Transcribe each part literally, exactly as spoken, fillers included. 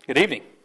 Good evening. I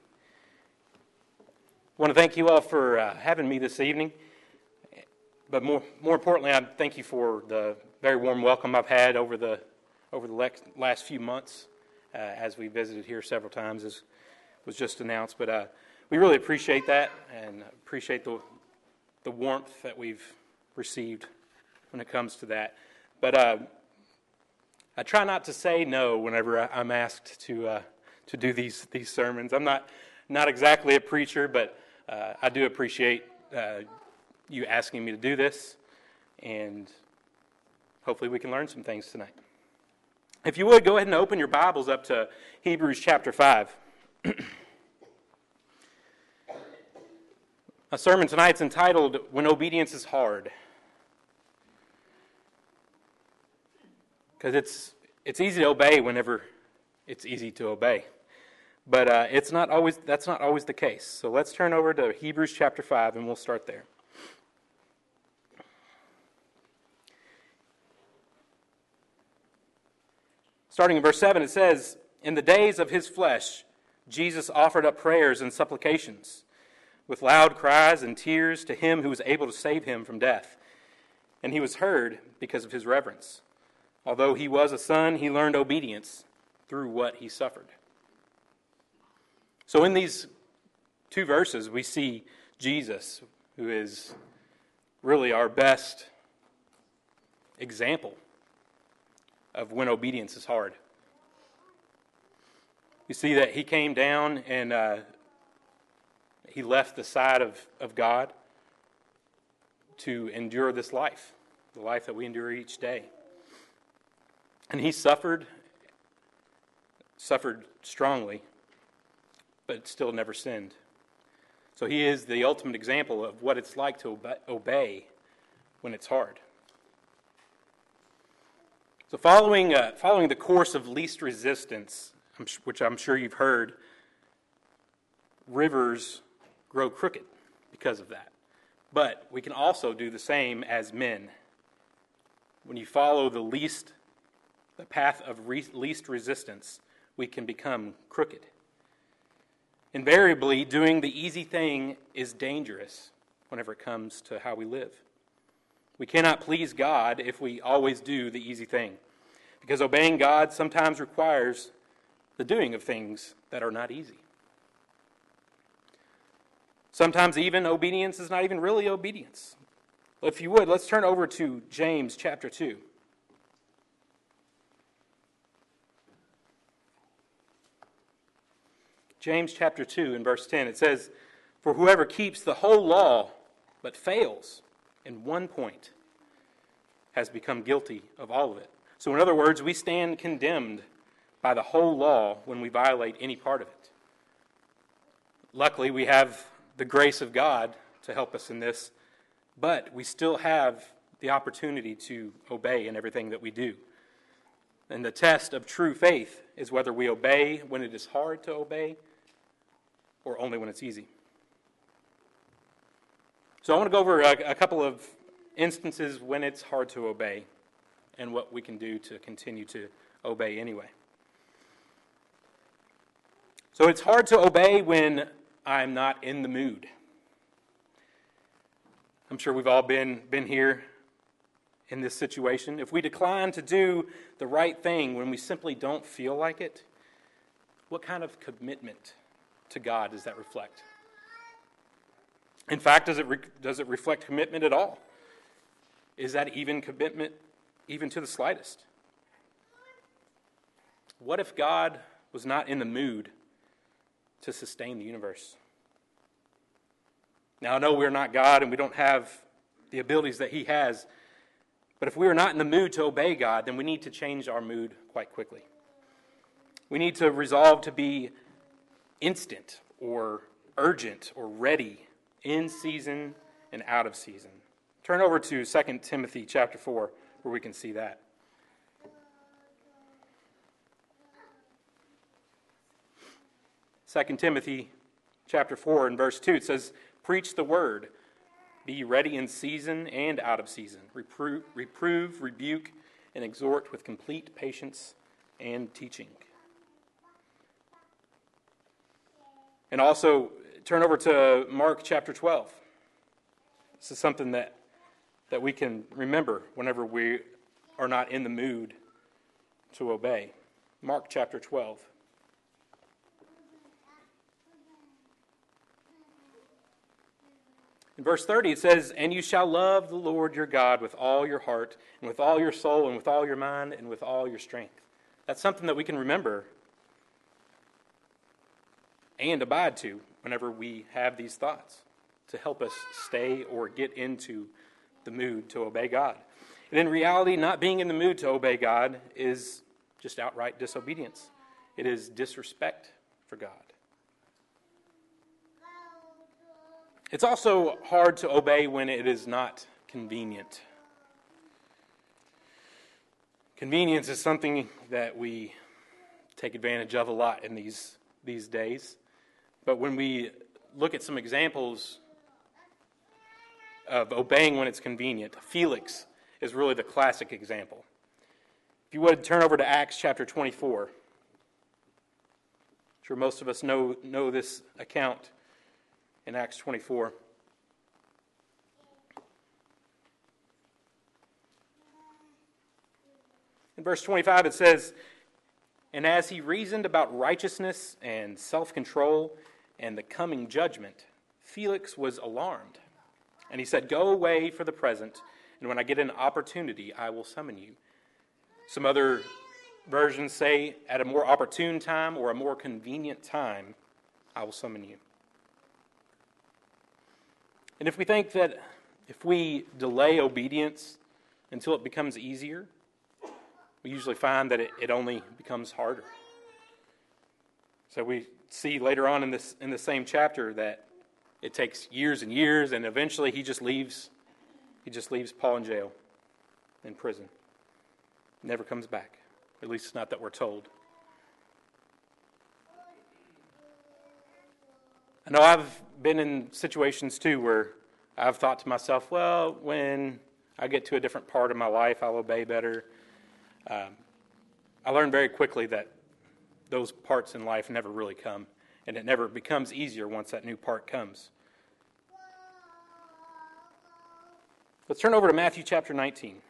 want to thank you all for uh, having me this evening, but more more importantly, I thank you for the very warm welcome I've had over the over the lex- last few months uh, as we visited here several times, as was just announced. But uh, we really appreciate that and appreciate the the warmth that we've received when it comes to that. But uh, I try not to say no whenever I'm asked to. Uh, to do these these sermons. I'm not not exactly a preacher, but uh, I do appreciate uh, you asking me to do this, and hopefully we can learn some things tonight. If you would, go ahead and open your Bibles up to Hebrews chapter five. A sermon tonight's entitled, When Obedience is Hard. Because it's it's easy to obey whenever it's easy to obey. But uh, it's not always. That's not always the case. So let's turn over to Hebrews chapter five, and we'll start there. Starting in verse seven, it says, "In the days of his flesh, Jesus offered up prayers and supplications, with loud cries and tears to him who was able to save him from death. And he was heard because of his reverence. Although he was a son, he learned obedience through what he suffered." So in these two verses, we see Jesus, who is really our best example of when obedience is hard. You see that he came down and uh, he left the side of, of God to endure this life, the life that we endure each day. And he suffered, suffered strongly, but still never sinned. So he is the ultimate example of what it's like to obey when it's hard. So following uh, following the course of least resistance, which I'm sure you've heard, rivers grow crooked because of that. But we can also do the same as men. When you follow the least, the path of re- least resistance, we can become crooked. Invariably, doing the easy thing is dangerous whenever it comes to how we live. We cannot please God if we always do the easy thing, because obeying God sometimes requires the doing of things that are not easy. Sometimes even obedience is not even really obedience. If you would, let's turn over to James chapter two. James chapter two and verse ten, it says, "For whoever keeps the whole law but fails in one point has become guilty of all of it." So in other words, we stand condemned by the whole law when we violate any part of it. Luckily, we have the grace of God to help us in this, but we still have the opportunity to obey in everything that we do. And the test of true faith is whether we obey when it is hard to obey or only when it's easy. So I want to go over a, a couple of instances when it's hard to obey and what we can do to continue to obey anyway. So it's hard to obey when I'm not in the mood. I'm sure we've all been, been here in this situation. If we decline to do the right thing when we simply don't feel like it, what kind of commitment to God does that reflect? In fact, does it re- does it reflect commitment at all? Is that even commitment, even to the slightest? What if God was not in the mood to sustain the universe? Now, I know we're not God and we don't have the abilities that He has, but if we are not in the mood to obey God, then we need to change our mood quite quickly. We need to resolve to be instant or urgent or ready in season and out of season. Turn over to Second Timothy chapter four where we can see that. Second Timothy chapter four and verse two, it says, "Preach the word, be ready in season and out of season. Reprove, reprove, rebuke, and exhort with complete patience and teaching." And also, turn over to Mark chapter twelve. This is something that, that we can remember whenever we are not in the mood to obey. Mark chapter twelve. In verse thirty, it says, "And you shall love the Lord your God with all your heart, and with all your soul, and with all your mind, and with all your strength." That's something that we can remember and abide to whenever we have these thoughts, to help us stay or get into the mood to obey God. And in reality, not being in the mood to obey God is just outright disobedience. It is disrespect for God. It's also hard to obey when it is not convenient. Convenience is something that we take advantage of a lot in these, these days. But when we look at some examples of obeying when it's convenient, Felix is really the classic example. If you would, turn over to Acts chapter twenty-four. I'm sure most of us know, know this account in Acts twenty-four. In verse twenty-five it says, "And as he reasoned about righteousness and self-control and the coming judgment, Felix was alarmed. And he said, 'Go away for the present, and when I get an opportunity, I will summon you.'" Some other versions say, "At a more opportune time or a more convenient time, I will summon you." And if we think that if we delay obedience until it becomes easier, we usually find that it, it only becomes harder. So we see later on in this in the same chapter that it takes years and years, and eventually he just leaves. He just leaves Paul in jail, in prison. Never comes back. At least not that we're told. I know I've been in situations too where I've thought to myself, well, when I get to a different part of my life, I'll obey better. Um, I learned very quickly that those parts in life never really come, and it never becomes easier once that new part comes. Let's turn over to Matthew chapter nineteen.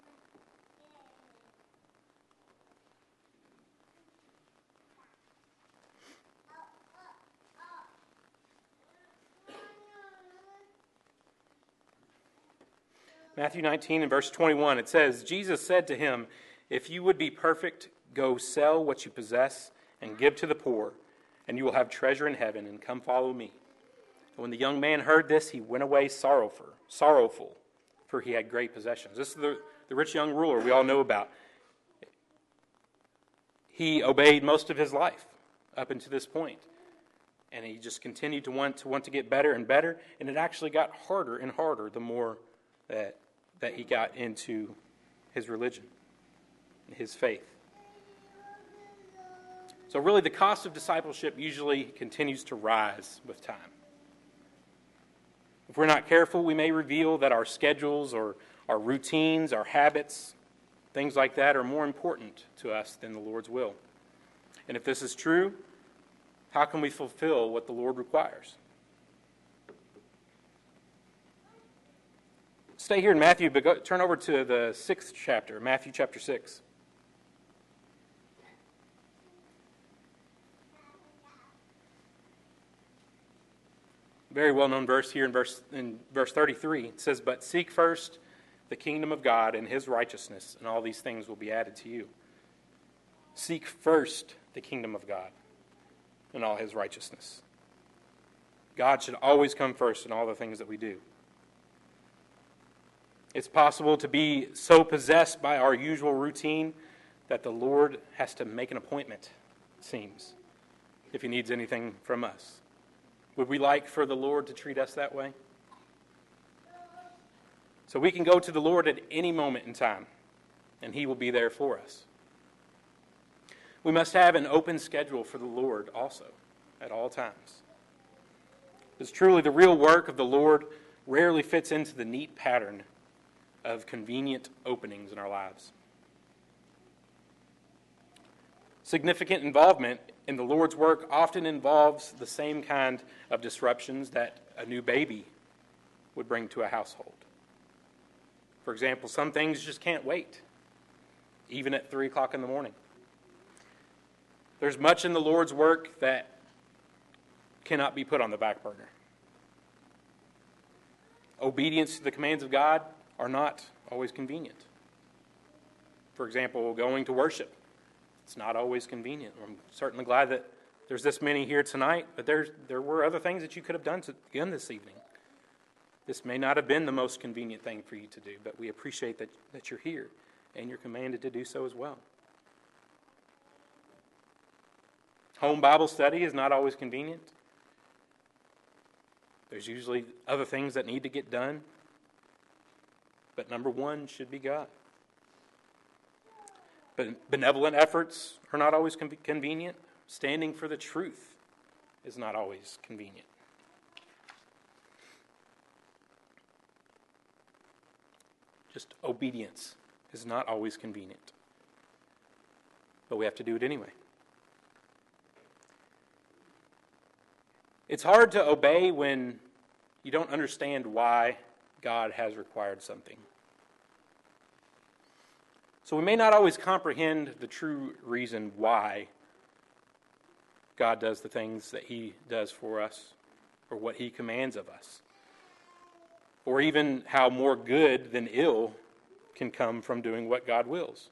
Matthew nineteen and verse twenty-one, it says, "Jesus said to him, 'If you would be perfect, go sell what you possess and give to the poor, and you will have treasure in heaven, and come follow me.' And when the young man heard this, he went away sorrowful, sorrowful, for he had great possessions." This is the, the rich young ruler we all know about. He obeyed most of his life up until this point, and he just continued to want to want to get better and better, and it actually got harder and harder the more that that he got into his religion, his faith. So really the cost of discipleship usually continues to rise with time. If we're not careful, we may reveal that our schedules or our routines, our habits, things like that are more important to us than the Lord's will. And if this is true, how can we fulfill what the Lord requires? Stay here in Matthew, but go, turn over to the sixth chapter, Matthew chapter six. Very well-known verse here in verse in verse thirty-three. It says, "But seek first the kingdom of God and his righteousness, and all these things will be added to you." Seek first the kingdom of God and all his righteousness. God should always come first in all the things that we do. It's possible to be so possessed by our usual routine that the Lord has to make an appointment, it seems, if he needs anything from us. Would we like for the Lord to treat us that way? So we can go to the Lord at any moment in time, and he will be there for us. We must have an open schedule for the Lord also, at all times. Because truly the real work of the Lord rarely fits into the neat pattern of convenient openings in our lives. Significant involvement in the Lord's work often involves the same kind of disruptions that a new baby would bring to a household. For example, some things just can't wait, even at three o'clock in the morning. There's much in the Lord's work that cannot be put on the back burner. Obedience to the commands of God are not always convenient. For example, going to worship. It's not always convenient. I'm certainly glad that there's this many here tonight, but there's, there were other things that you could have done to, again this evening. This may not have been the most convenient thing for you to do, but we appreciate that, that you're here, and you're commanded to do so as well. Home Bible study is not always convenient. There's usually other things that need to get done, but number one should be God. But benevolent efforts are not always con- convenient. Standing for the truth is not always convenient. Just obedience is not always convenient. But we have to do it anyway. It's hard to obey when you don't understand why God has required something. So we may not always comprehend the true reason why God does the things that He does for us, or what He commands of us, or even how more good than ill can come from doing what God wills.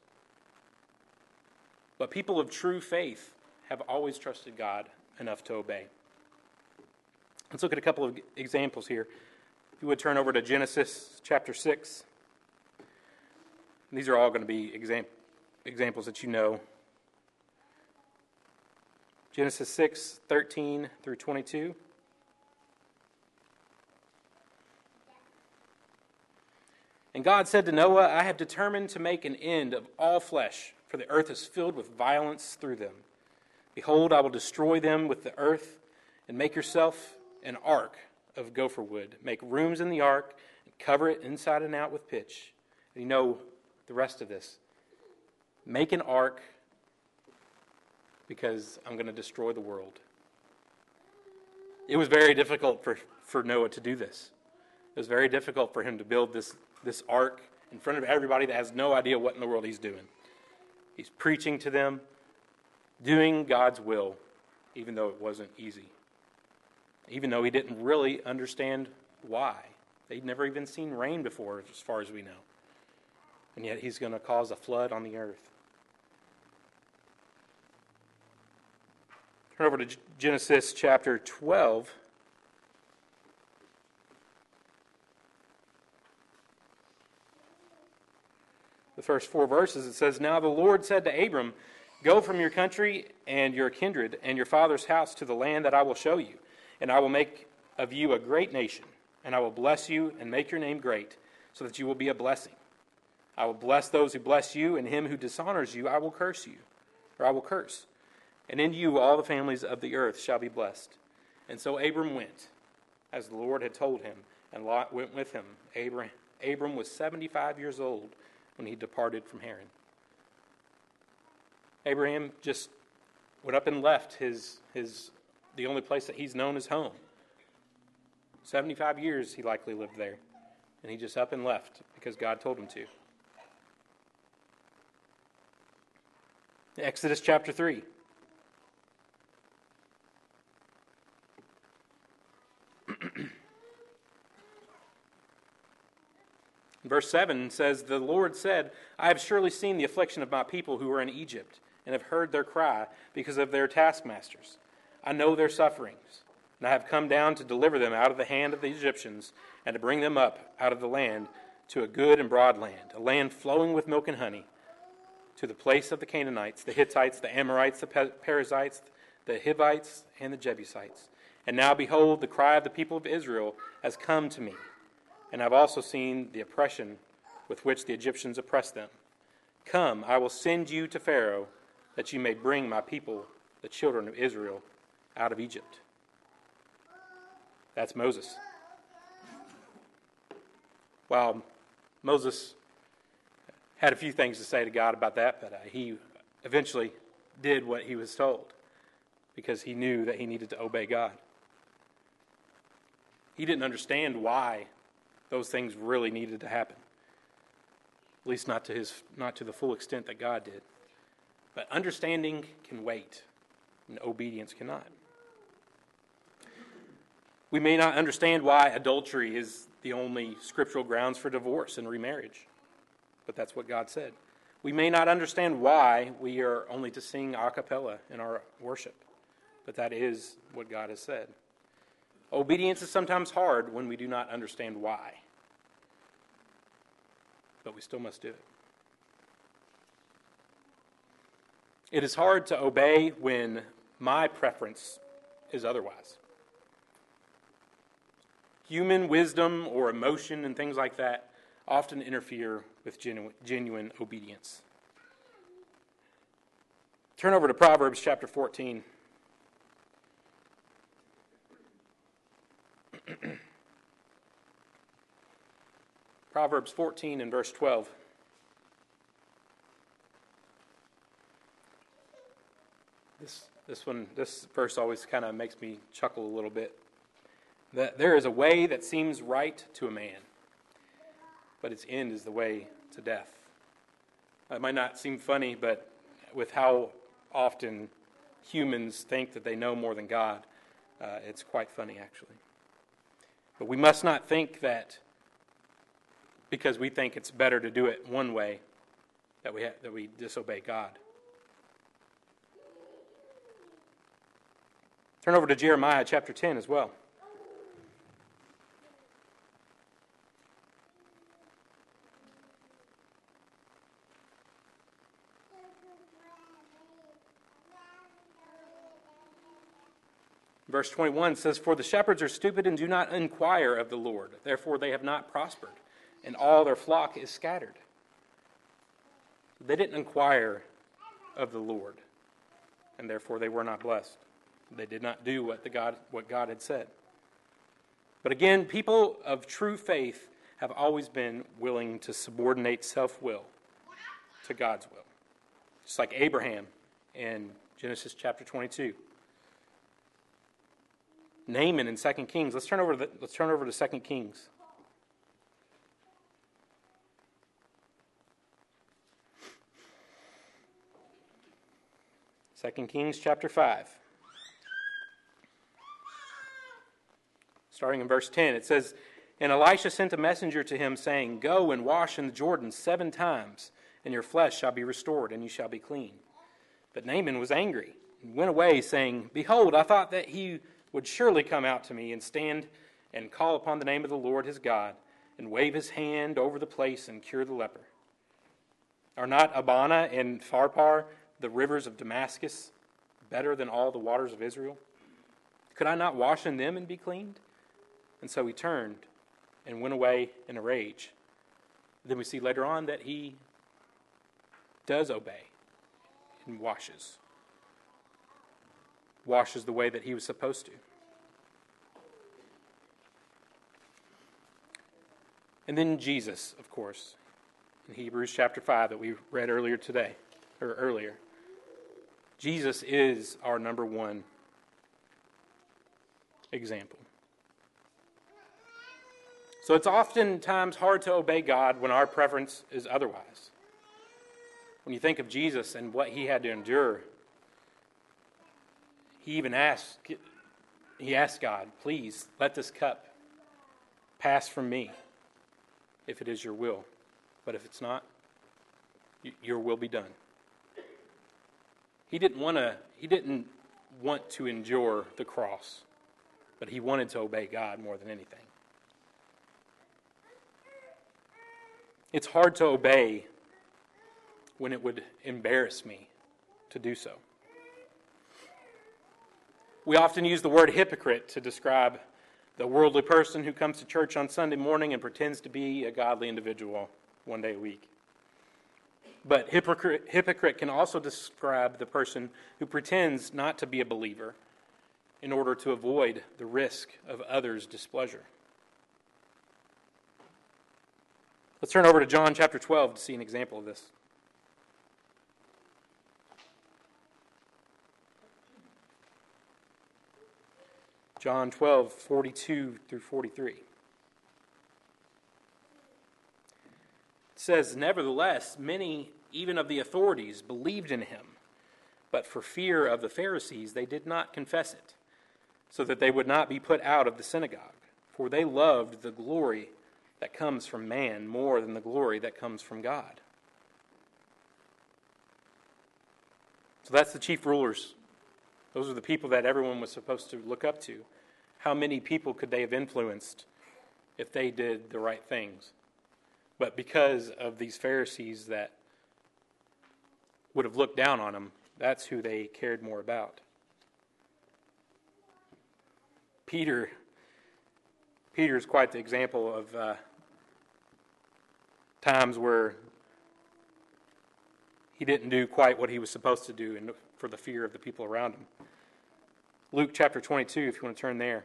But people of true faith have always trusted God enough to obey. Let's look at a couple of examples here. If you would turn over to Genesis chapter six. These are all going to be exam- examples that you know. Genesis six, thirteen through twenty-two. And God said to Noah, I have determined to make an end of all flesh, for the earth is filled with violence through them. Behold, I will destroy them with the earth, and make yourself an ark of gopher wood. Make rooms in the ark, and cover it inside and out with pitch. And you know the rest of this. Make an ark because I'm going to destroy the world. It was very difficult for, for Noah to do this. It was very difficult for him to build this, this ark in front of everybody that has no idea what in the world he's doing. He's preaching to them, doing God's will, even though it wasn't easy. Even though he didn't really understand why. They'd never even seen rain before, as far as we know. And yet he's going to cause a flood on the earth. Turn over to Genesis chapter twelve. The first four verses, it says, Now the Lord said to Abram, Go from your country and your kindred and your father's house to the land that I will show you. And I will make of you a great nation, and I will bless you and make your name great, so that you will be a blessing. I will bless those who bless you, and him who dishonors you I will curse you, or I will curse. And in you all the families of the earth shall be blessed. And so Abram went, as the Lord had told him, and Lot went with him. Abram, Abram was seventy-five years old when he departed from Haran. Abraham just went up and left his his the only place that he's known as home. seventy-five years he likely lived there. And he just up and left because God told him to. Exodus chapter three. Verse seven says, The Lord said, I have surely seen the affliction of my people who are in Egypt, and have heard their cry because of their taskmasters. I know their sufferings, and I have come down to deliver them out of the hand of the Egyptians, and to bring them up out of the land to a good and broad land, a land flowing with milk and honey, to the place of the Canaanites, the Hittites, the Amorites, the Perizzites, the Hivites, and the Jebusites. And now, behold, the cry of the people of Israel has come to me, and I've also seen the oppression with which the Egyptians oppress them. Come, I will send you to Pharaoh, that you may bring my people, the children of Israel, out of Egypt. That's Moses. Well, Moses had a few things to say to God about that, but uh, he eventually did what he was told because he knew that he needed to obey God. He didn't understand why those things really needed to happen. At least not to his, not to the full extent that God did. But understanding can wait, and obedience cannot. We may not understand why adultery is the only scriptural grounds for divorce and remarriage, but that's what God said. We may not understand why we are only to sing a cappella in our worship, but that is what God has said. Obedience is sometimes hard when we do not understand why, but we still must do it. It is hard to obey when my preference is otherwise. Human wisdom or emotion and things like that often interfere with genuine, genuine obedience. Turn over to Proverbs chapter fourteen. Proverbs fourteen and verse twelve. This this one, this verse always kind of makes me chuckle a little bit. That there is a way that seems right to a man, but its end is the way to death. It might not seem funny, but with how often humans think that they know more than God, uh, it's quite funny actually. But we must not think that because we think it's better to do it one way that we ha- that we disobey God. Turn over to Jeremiah chapter ten as well. Verse twenty-one says, "For the shepherds are stupid and do not inquire of the Lord. Therefore they have not prospered, and all their flock is scattered." They didn't inquire of the Lord, and therefore they were not blessed. They did not do what the God what God had said. But again, people of true faith have always been willing to subordinate self-will to God's will. Just like Abraham in Genesis chapter twenty-two. Naaman in Second Kings. Let's turn over to the, let's turn over to Second Kings. Second Kings chapter five. Starting in verse ten, it says, "And Elisha sent a messenger to him, saying, Go and wash in the Jordan seven times, and your flesh shall be restored, and you shall be clean. But Naaman was angry, and went away, saying, Behold, I thought that he would surely come out to me, and stand and call upon the name of the Lord his God, and wave his hand over the place, and cure the leper. Are not Abana and Pharpar, the rivers of Damascus, better than all the waters of Israel? Could I not wash in them and be cleaned?" And so he turned and went away in a rage. Then we see later on that he does obey and washes. Washes the way that he was supposed to. And then Jesus, of course, in Hebrews chapter five that we read earlier today, or earlier. Jesus is our number one example. So it's oftentimes hard to obey God when our preference is otherwise. When you think of Jesus and what he had to endure, he even asked, he asked God, "Please let this cup pass from me, if it is your will. But if it's not, your will be done." He didn't want to. He didn't want to endure the cross, but he wanted to obey God more than anything. It's hard to obey when it would embarrass me to do so. We often use the word hypocrite to describe the worldly person who comes to church on Sunday morning and pretends to be a godly individual one day a week. But hypocrite, hypocrite can also describe the person who pretends not to be a believer in order to avoid the risk of others' displeasure. Let's turn over to John chapter twelve to see an example of this. John twelve, forty-two through forty-three. It says, "Nevertheless, many, even of the authorities, believed in him. But for fear of the Pharisees, they did not confess it, so that they would not be put out of the synagogue. For they loved the glory that comes from man more than the glory that comes from God." So that's the chief rulers. Those are the people that everyone was supposed to look up to. How many people could they have influenced if they did the right things? But because of these Pharisees that would have looked down on them, that's who they cared more about. Peter, Peter is quite the example of uh, times where he didn't do quite what he was supposed to do in, for the fear of the people around him. Luke chapter twenty-two, if you want to turn there.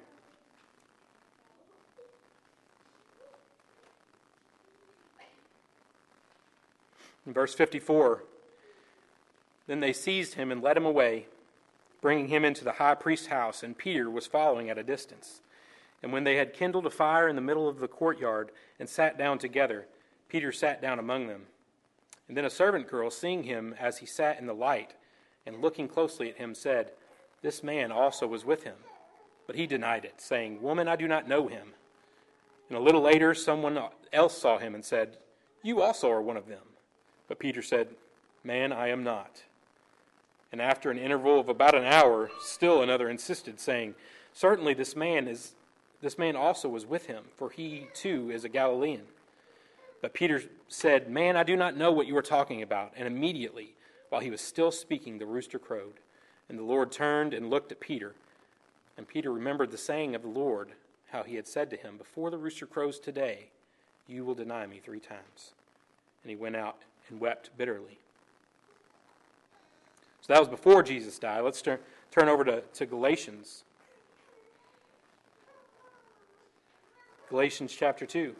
In verse fifty-four, "Then they seized him and led him away, bringing him into the high priest's house, and Peter was following at a distance. And when they had kindled a fire in the middle of the courtyard and sat down together, Peter sat down among them. And then a servant girl, seeing him as he sat in the light, and looking closely at him, said, 'This man also was with him.' But he denied it, saying, 'Woman, I do not know him.' And a little later someone else saw him and said, 'You also are one of them.' But Peter said, 'Man, I am not.' And after an interval of about an hour, still another insisted, saying, 'Certainly this man is this man also was with him, for he too is a Galilean.' But Peter said, 'Man, I do not know what you are talking about.' And immediately, while he was still speaking, the rooster crowed. And the Lord turned and looked at Peter. And Peter remembered the saying of the Lord, how he had said to him, 'Before the rooster crows today, you will deny me three times.' And he went out and wept bitterly." So that was before Jesus died. Let's turn, turn over to, to Galatians. Galatians chapter two.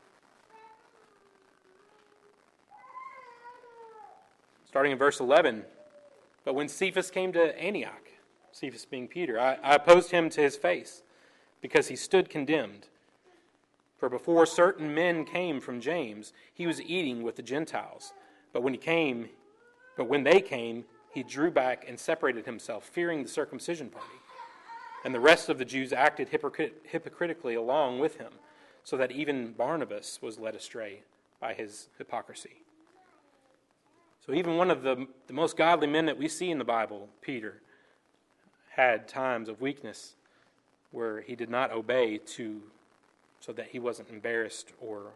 Starting in verse eleven. "But when Cephas came to Antioch," Cephas being Peter, I, I opposed him to his face, because he stood condemned. For before certain men came from James, he was eating with the Gentiles. But when he came, but when they came, he drew back and separated himself, fearing the circumcision party. And the rest of the Jews acted hypocrit- hypocritically along with him, so that even Barnabas was led astray by his hypocrisy. So even one of the, the most godly men that we see in the Bible, Peter, had times of weakness where he did not obey to, so that he wasn't embarrassed or,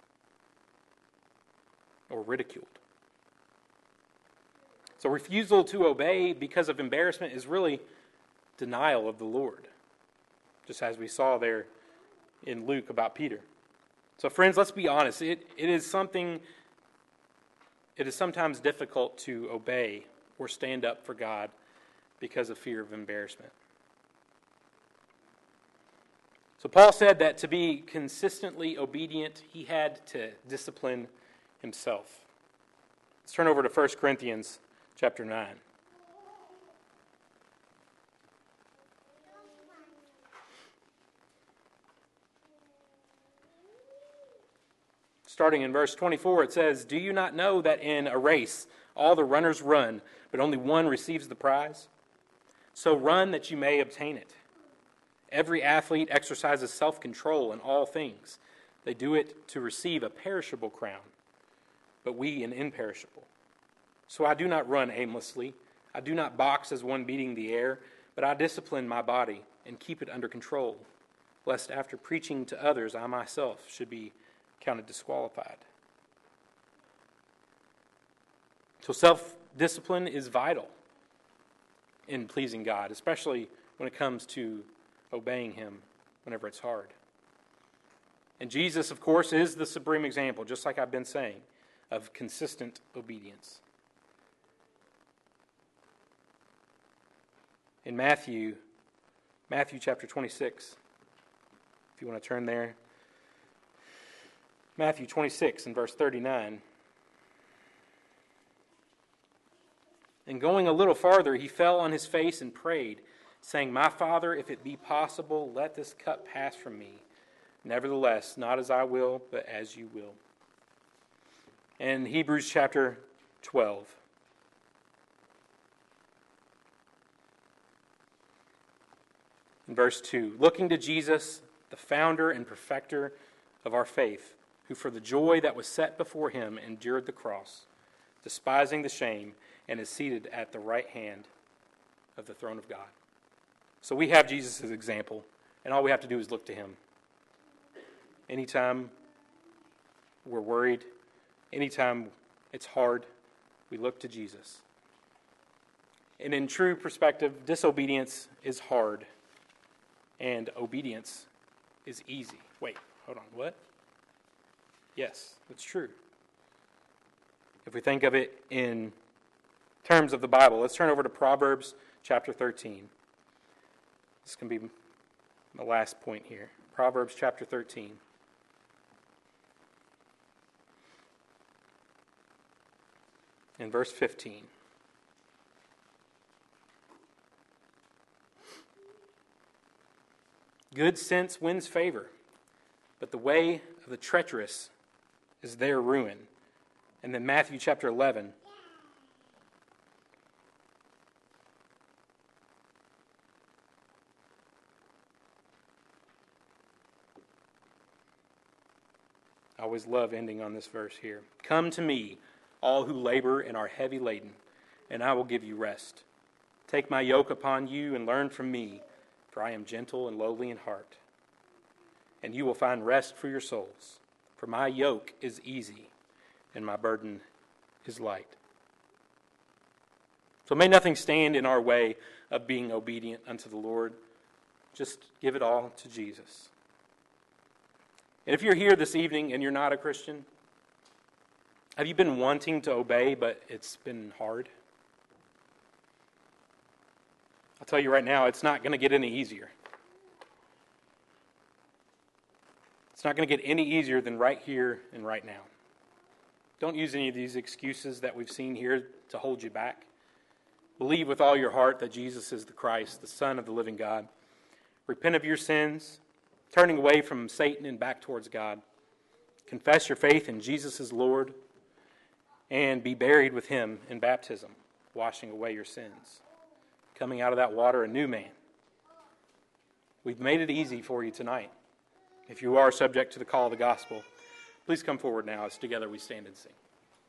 or ridiculed. So refusal to obey because of embarrassment is really denial of the Lord, just as we saw there in Luke about Peter. So friends, let's be honest. It, it is something... It is sometimes difficult to obey or stand up for God because of fear of embarrassment. So Paul said that to be consistently obedient, he had to discipline himself. Let's turn over to First Corinthians chapter nine. Starting in verse twenty-four, it says, "Do you not know that in a race all the runners run, but only one receives the prize? So run that you may obtain it. Every athlete exercises self-control in all things. They do it to receive a perishable crown, but we an imperishable. So I do not run aimlessly. I do not box as one beating the air, but I discipline my body and keep it under control, lest after preaching to others I myself should be counted disqualified." So self-discipline is vital in pleasing God, especially when it comes to obeying Him whenever it's hard. And Jesus, of course, is the supreme example, just like I've been saying, of consistent obedience. In Matthew, Matthew chapter twenty-six, if you want to turn there, Matthew twenty-six and verse thirty-nine. "And going a little farther, he fell on his face and prayed, saying, My Father, if it be possible, let this cup pass from me. Nevertheless, not as I will, but as you will. In Hebrews chapter twelve. In verse two, looking to Jesus, the founder and perfecter of our faith, who for the joy that was set before him endured the cross, despising the shame, and is seated at the right hand of the throne of God. So we have Jesus as example, and all we have to do is look to him. Anytime we're worried, anytime it's hard, we look to Jesus. And in true perspective, disobedience is hard, and obedience is easy. Wait, hold on, what? Yes, that's true. If we think of it in terms of the Bible, let's turn over to Proverbs chapter thirteen. This can be my last point here. Proverbs chapter thirteen. In verse fifteen. Good sense wins favor, but the way of the treacherous is their ruin. And then Matthew chapter eleven. I always love ending on this verse here. Come to me, all who labor and are heavy laden, and I will give you rest. Take my yoke upon you and learn from me, for I am gentle and lowly in heart. And you will find rest for your souls. For my yoke is easy, and my burden is light. So may nothing stand in our way of being obedient unto the Lord. Just give it all to Jesus. And if you're here this evening and you're not a Christian, have you been wanting to obey, but it's been hard? I'll tell you right now, it's not going to get any easier. It's not going to get any easier than right here and right now. Don't use any of these excuses that we've seen here to hold you back. Believe with all your heart that Jesus is the Christ, the Son of the living God. Repent of your sins, turning away from Satan and back towards God. Confess your faith in Jesus as Lord, and be buried with him in baptism, washing away your sins. Coming out of that water, a new man. We've made it easy for you tonight. If you are subject to the call of the gospel, please come forward now as together we stand and sing.